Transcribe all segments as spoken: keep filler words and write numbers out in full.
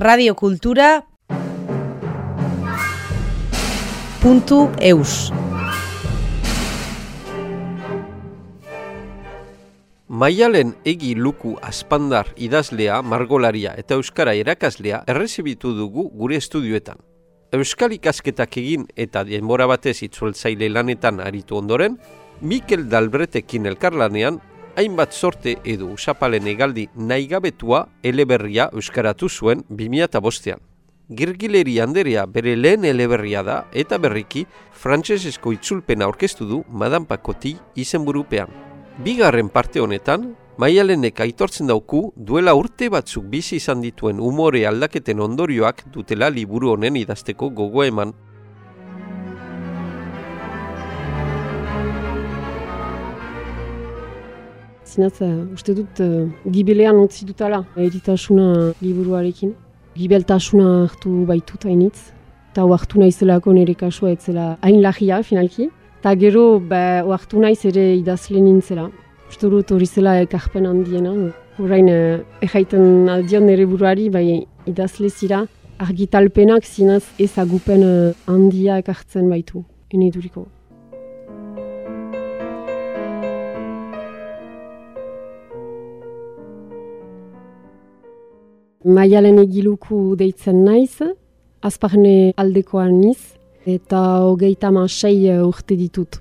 radiokultura puntu eus. Maialen Egi Luku Azpandar idazlea, margolaria eta euskara erakaslea errezibitu dugu gure estudioetan. Euskal ikasketak egin eta denbora batez itzultzaile lanetan aritu ondoren, Mikel Dalbretekin elkarlanean, hainbat sorte edo usapalen hegaldi nahigabetua eleberria euskaratu zuen bi mila bostean. Girgileri Anderea bere lehen eleberria da eta berriki frantsesezko itzulpena aurkeztu du Madame Pacotille izenburupean. Bigarren parte honetan, Maialenek aitortzen dauku duela urte batzuk bizi izan dituen umore aldaketen ondorioak dutela liburu honen idazteko gogo eman. Zinaz, uste dut, uh, gibelean utzi dutala eritasuna liburuarekin. Gibeltasuna hartu baitut hainitz. Eta hartu naizelako nire kasua etzela hain lagia, finalki. Eta gero, ba, hartu naiz ere idazle nintzela. Uste dut hori zela ekarpen handiena. Horrein, uh, erraiten aldion nire buruari, bai, idazle zira. Argitalpenak zinaz ezagupen uh, handia ekartzen baitu, eneduriko. Maialen Egi Luku deitzen naiz, Azparne aldekoan niz, eta hogeita hamasei urte ditut.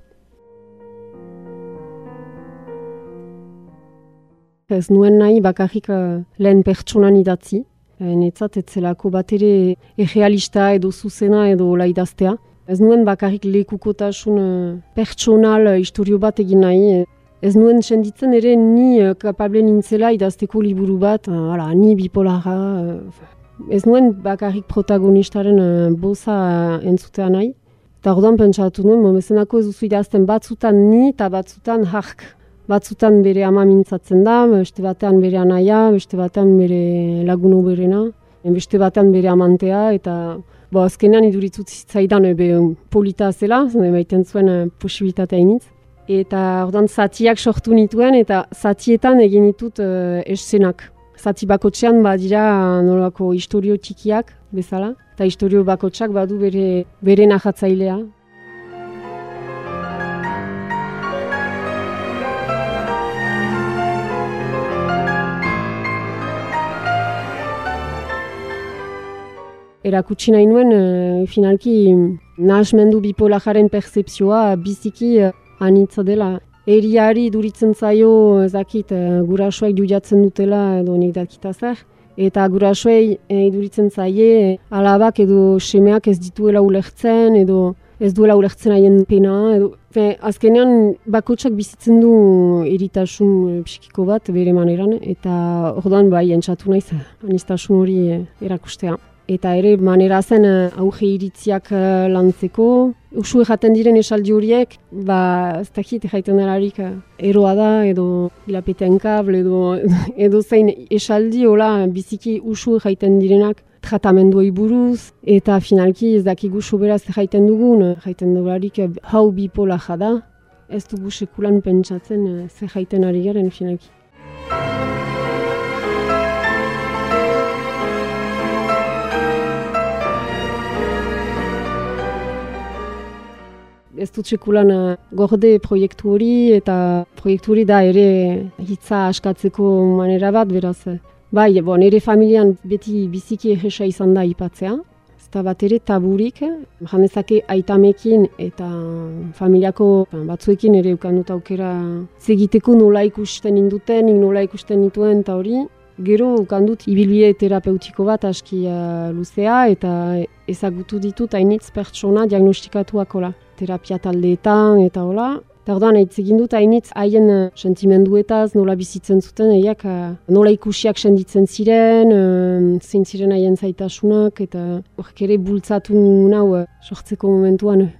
Ez nuen nahi bakarrik lehen pertsonan idatzi, netzat etzelako bat ere errealista edo zuzena edo laidaztea. Ez nuen bakarrik lekukotasun pertsonal istorio bat egin nahi. Ez nuen senditzen ere ni kapable nintzela idazteko liburu bat, hala, ni bipolara. Ez nuen bakarrik protagonistaren boza entzutea nahi. Eta orduan pentsatu nuen, momenzenako ez duzu idazten batzutan ni eta batzutan hark. Batzutan bere ama mintzatzen da, beste batean bere anaia, beste batean bere laguno berena, beste batean bere amantea, eta bo, azkenean iduritzut zitzaidan ebe polita zela, emaiten zuen posibilitatea initz. Eta orduan zatiak sortu nituen eta zatietan egin ditut uh, eszenak. Zati bakotxean badira nolako istorio txikiak bezala, eta istorio bakotxak badu bere, bere narratzailea. Erakutsi nahi nuen, uh, finalki nahasmendu bipolararen pertzepzioa biziki uh, anitza dela. Eriari duritzen zaio, ezakit, gurasoek judiatzen dutela edo nik dakita zer. Eta gurasoei duritzen zaie, alabak edo semeak ez dituela ulertzen edo ez duela ulertzen haien pena. Edo, fe, azkenean bakotsak bizitzen du eritasun psikiko bat bere maneran. Eta orduan bai entzatu naiz aniztasun hori erakustea. Eta ere manera zen auge iritziak lantzeko. Usu jaten diren esaldi horiek, ba, ez dakit jaiten erarik eroa da, edo hilapetean kable, edo, edo zein esaldi hola biziki usu jaiten direnak tratamenduei buruz, eta finalki ez dakigu soberaz jaiten dugun, jaiten dugularik hau bipolaja da, ez dugu sekulan pentsatzen ze jaiten ari garen finalki. Ez dut sekulan gorde proiektu hori eta proiektu hori da ere hitza askatzeko manera bat, beraz. Bai, bon, nire familian beti biziki erresa izan da ipatzea. Ez da bat ere taburik, janezake aitamekin eta familiako batzuekin ere ukandut aukera segiteko nola ikusten induten, nola ikusten nituen eta hori. Gero ukandut ibilbide terapeutiko bat aski uh, luzea eta ezagutu ditut hainitz pertsona diagnostikatuakola. Terapia taldeetan eta hola. Eta orduan hitz egin dut hainitz haien sentimenduetaz nola bizitzen zuten, eiak nola ikusiak senditzen ziren, uh, zein ziren haien zaitasunak eta horrek ere bultzatu nau uh, sortzeko momentuan.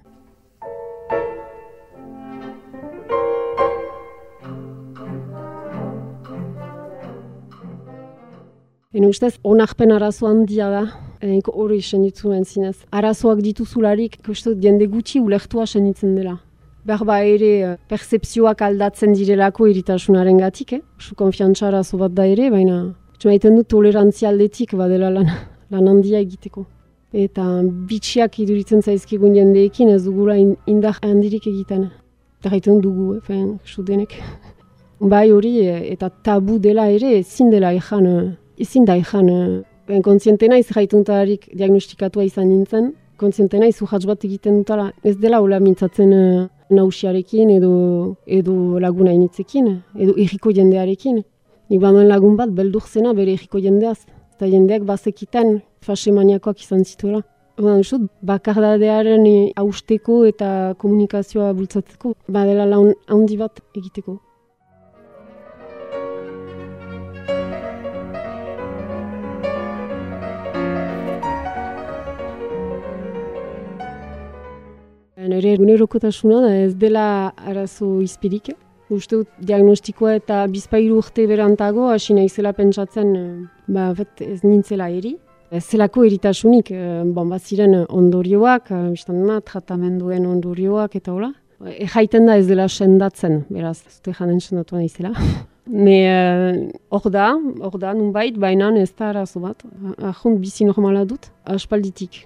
Ene ustez, onarpen arazo handia da, hori senditzen zinez. Arazoak dituzularik, uste jende gutxi ulertua senditzen dela. Berba ere, percepzioak aldatzen direlako iritasunaren gatik, eh? Usu konfiantza arazo bat da ere, baina maiten dut tolerantzia aldetik badela lan, lan handia egiteko. Eta bitxiak iduritzen zaizkigun jendeekin ez dugula indar handirik egiten. Eta gaiten dugu, efen, sudenek. Bai hori, eta tabu dela ere, ezin dela ezan, ezin da ezan. Kontziente naiz gaituntararik diagnostikatua izan nintzen, kontziente naiz urratz bat egiten dutala. Ez dela hola mintzatzen uh, nausiarekin edo, edo laguna initzekin, edo erriko jendearekin. Nik bamen lagun bat beldur zena bere erriko jendeaz. Eta jendeak bazekiten fase maniakoak izan zituela. Baina, bakardadearen hausteko eta komunikazioa bultzatzeko, badela laun handi bat egiteko. Nire egunerokotasuna da ez dela arazo izpirik. Uste dut diagnostikoa eta bizpahiru urte berantago hasi naizela pentsatzen ba, bet, ez nintzela eri. Ez zelako eritasunik, bon, baziren ondorioak, biztan ma, tratamenduen ondorioak eta hola. Ejaiten da ez dela sendatzen, beraz, zute janen sendatu naizela. Ne hor uh, da, hor da, nunbait, baina ez da arazo bat. Ahont bizi normala dut, aspalditik.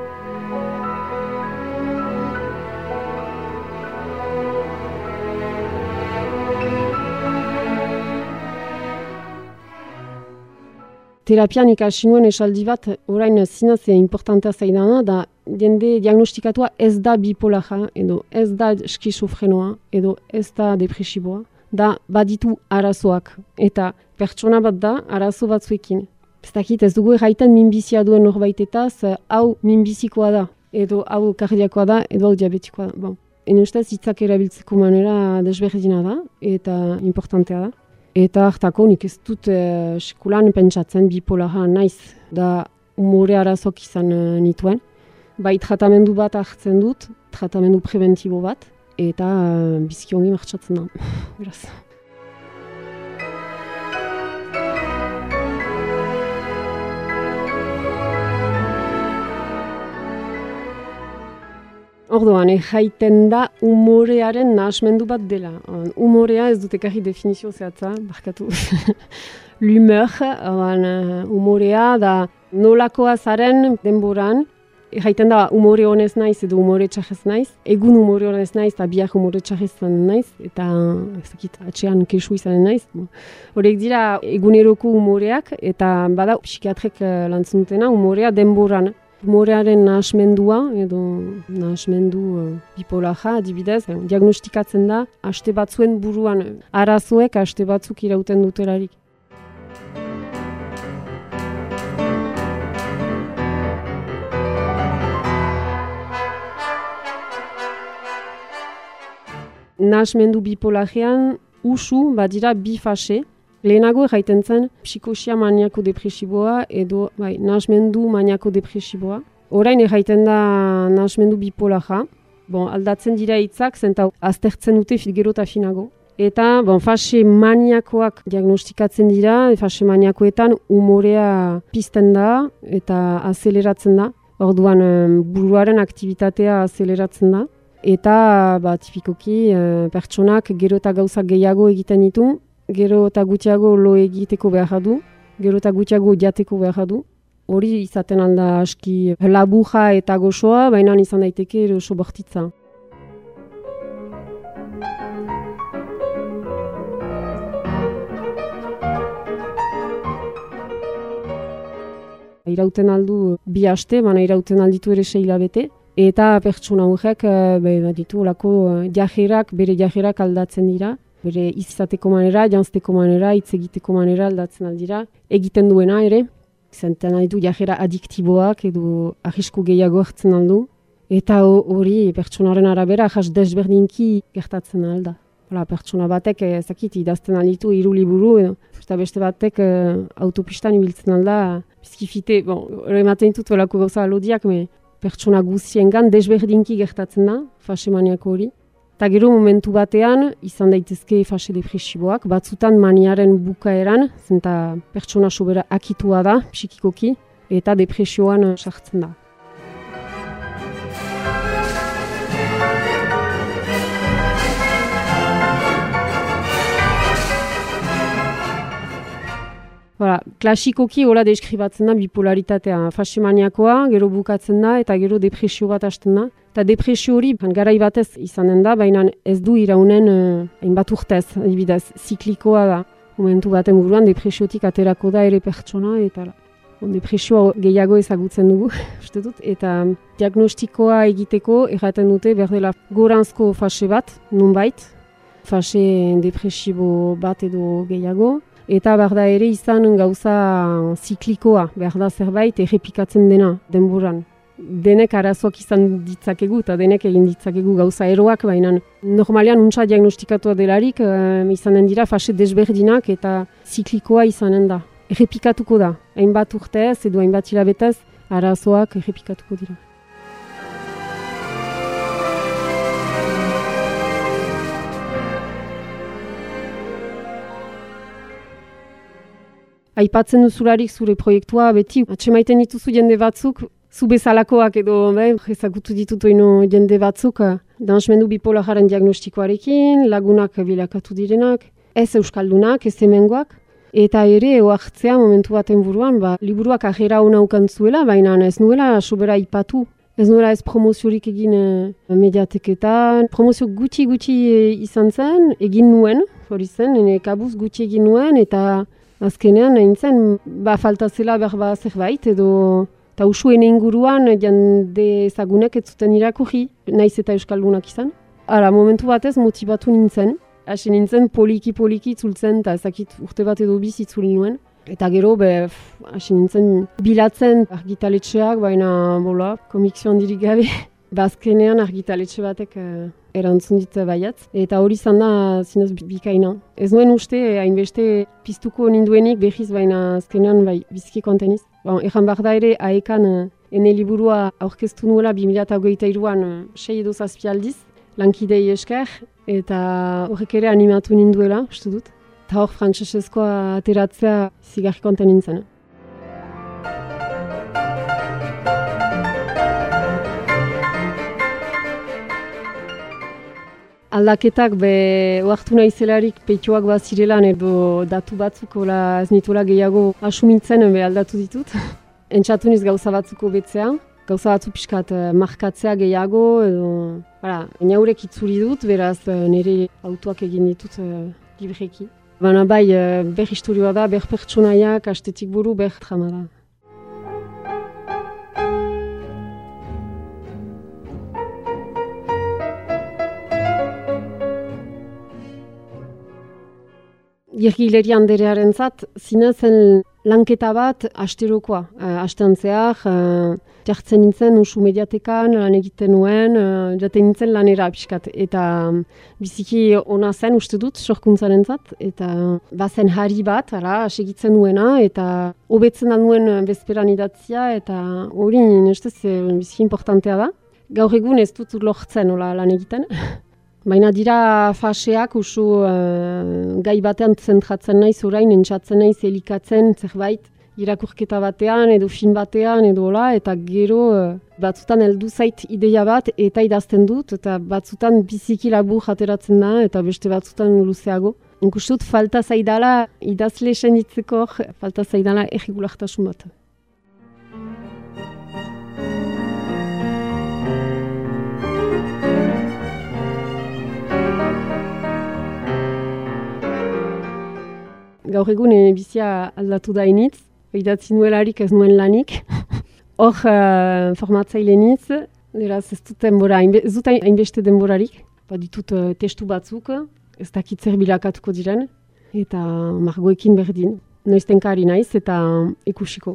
Terapian ikasi nuen esaldi bat, orain zinaz importantea zaidana, da jende diagnostikatua ez da bipolaja, edo ez da skizofrenoa, edo ez da depresiboa, da baditu arazoak. Eta pertsona bat da arazo batzuekin. Ez dakit ez dugu erraiten minbizia duen norbaitetaz, hau minbizikoa da, edo hau kardiakoa da, edo hau diabetikoa da. Bon. Ene ustez hitzak erabiltzeko manera desberdina da, eta importantea da. Eta hartako nik ez dut e, sekulan pentsatzen bipolara naiz da umore arazok izan e, nituen. Bai tratamendu bat hartzen dut, tratamendu preventibo bat, eta e, biziki ongi martxatzen da. Beraz. Orduan, jaiten da umorearen nahasmendu bat dela. Umorea ez dut ekarri definizio zehatza, barkatu. L'humeur, umorea da nolakoa zaren denboran. Jaiten da umore honez naiz edo umore txarrez naiz. Egun umore honez naiz eta biak umore txarrez naiz. Eta ezakit, atxean kesu izanen naiz. Horrek dira eguneroko umoreak eta bada psikiatrek lantzen dutena umorea denboran. Umorearen nahasmendua edo nahasmendu uh, bipolaja adibidez, diagnostikatzen da aste batzuen buruan arazoek aste batzuk irauten dutelarik. Nahasmendu bipolajean usu badira bi fase. Lehenago erraiten zen psikosia maniako depresiboa edo bai, nahasmendu maniako depresiboa. Orain erraiten da nahasmendu bipolaja. Bon, aldatzen dira hitzak, zenta aztertzen dute gero eta finago. Eta bon, fase maniakoak diagnostikatzen dira, fase maniakoetan umorea pizten da eta azeleratzen da. Orduan buruaren aktivitatea azeleratzen da. Eta ba, tipikoki pertsonak gero eta gauzak gehiago egiten ditu. Gero eta gutxiago lo egiteko behar du, gero eta gutxiago jateko behar du. Hori izaten alda aski laburra eta gozoa, baina izan daiteke oso bortitza. Irauten aldu bi aste, baina irauten alditu ere sei hilabete. Eta pertsona horrek ditu olako jajerak, bere jajerak aldatzen dira. Bere izateko manera, janzteko manera, hitz egiteko manera aldatzen aldira. Egiten duena ere, zenten nahi du jajera adiktiboak edo arrisku gehiago hartzen aldu. Eta hori pertsonaren arabera jas desberdinki gertatzen alda. Hala, pertsona batek ezakit idazten alditu hiru liburu edo eta beste batek eh, autopistan ibiltzen alda bizkifite, bon, ematen ditut olako gauza alodiak, me pertsona guztiengan desberdinki gertatzen da, fase maniako hori. Eta gero momentu batean, izan daitezke fase depresiboak, batzutan maniaren bukaeran, zenta pertsona sobera akitua da, psikikoki, eta depresioan sartzen da. Hala, klasikoki hola deskribatzen da bipolaritatea. Fase maniakoa, gero bukatzen da, eta gero depresio bat hasten da. Eta depresio hori, garai batez izanen da, baina ez du iraunen uh, hainbat urtez, adibidez, ziklikoa da. Momentu baten buruan, depresiotik aterako da ere pertsona, eta depresioa gehiago ezagutzen dugu, uste dut. Eta diagnostikoa egiteko, erraten dute, berdela goranzko fase bat, nunbait, fase depresibo bat edo gehiago. Eta behar da ere izan gauza ziklikoa, behar da zerbait errepikatzen dena denboran. Denek arazoak izan ditzakegu eta denek egin ditzakegu gauza eroak, baina normalean untsa diagnostikatua delarik e, izanen dira fase desberdinak eta ziklikoa izanen da. Errepikatuko da, hainbat urtez edo hainbat hilabetez arazoak errepikatuko dira. Aipatzen duzularik zure proiektua beti atsemaiten dituzu jende batzuk, zu bezalakoak edo be, ezagutu ditutu ino jende batzuk nahasmendu bipolararen diagnostikoarekin, lagunak bilakatu direnak, ez euskaldunak, ez hemengoak, eta ere oartzea momentu baten buruan, ba, liburuak ajera hona ukantzuela, baina ez nuela sobera ipatu. Ez nuela ez promoziorik egin e, mediateketan, promozio gutxi-gutxi e, izan zen, egin nuen, hori zen, ene kabuz gutxi egin nuen, eta azkenean egin zen, ba, falta zela berba zerbait, edo eta usuen inguruan jende ezagunek ez zuten irakurri, naiz eta euskaldunak izan. Ara, momentu batez motibatu nintzen, hasi nintzen poliki-poliki itzultzen, eta ezakit urte bat edo biz itzuli nuen. Eta gero, be, hasi nintzen bilatzen argitaletxeak, baina, bola, komikzioan dirik gabe. Bazkenean argitaletxe batek eh, erantzun dit baiatz. Eta hori izan da zinez bikaina. Ez nuen uste, hainbeste piztuko ninduenik behiz, baina azkenean bai, biziki konteniz. Bon, ejan behar da ere, aekan eh, ene liburua aurkeztu nuela bi mila hogeita hiruan eh, sei edo zazpi aldiz, lankidei esker, eta horrek ere animatu ninduela, uste dut. Eta hor frantsesezkoa ateratzea zigarri konten nintzen. Aldaketak be oartu naizelarik peitxoak bazirelan edo datu batzuk ez nituela gehiago asumitzen be aldatu ditut. Entzatu niz gauza batzuko betzea, gauza batzu pixkat markatzea gehiago edo bara, inaurek itzuli dut, beraz nire autoak egin ditut libreki. Baina bai, ber historioa da, ber pertsonaiak, astetik buru, ber trama da. Irgileri Anderearen zat, zinezen lanketa bat asterokoa. Uh, astean zehar, uh, jartzen nintzen usu mediatekan, lan egiten nuen, uh, jaten nintzen lanera pixkat. Eta um, biziki ona zen uste dut, sorkuntzaren zat. Eta bazen hari bat, ara, segitzen nuena, eta hobetzen da nuen bezperan idatzia, eta hori nestez biziki importantea da. Gaur egun ez dut lortzen hola lan egiten. Baina dira faseak usu uh, gai batean zentratzen naiz orain, entzatzen naiz elikatzen zerbait irakurketa batean edo film batean edo hola, eta gero uh, batzutan heldu zait ideia bat eta idazten dut, eta batzutan biziki labur ateratzen da eta beste batzutan luzeago. Nik uste dut falta zaidala idazle senditzeko, falta zaidala erregulartasun bat. Gaur egun bizia aldatu da initz, idatzi nuelarik ez nuen lanik. Hor uh, formatzaile nitz, eraz ez dut denbora, ez dut hainbeste denborarik. Baditut uh, testu batzuk, ez dakit zer bilakatuko diren, eta margoekin berdin. Noiztenkari naiz eta ikusiko.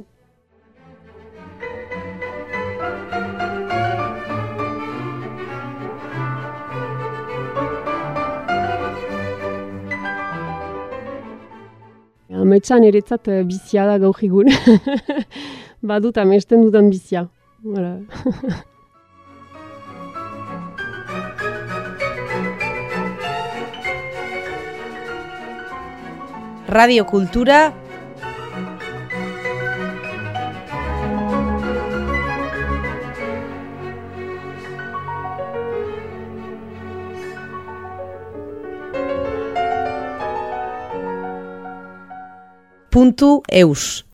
Ametsan eretzat bizia da gaur egun. Badut amesten dudan bizia. Voilà. Radio Kultura puntu eus.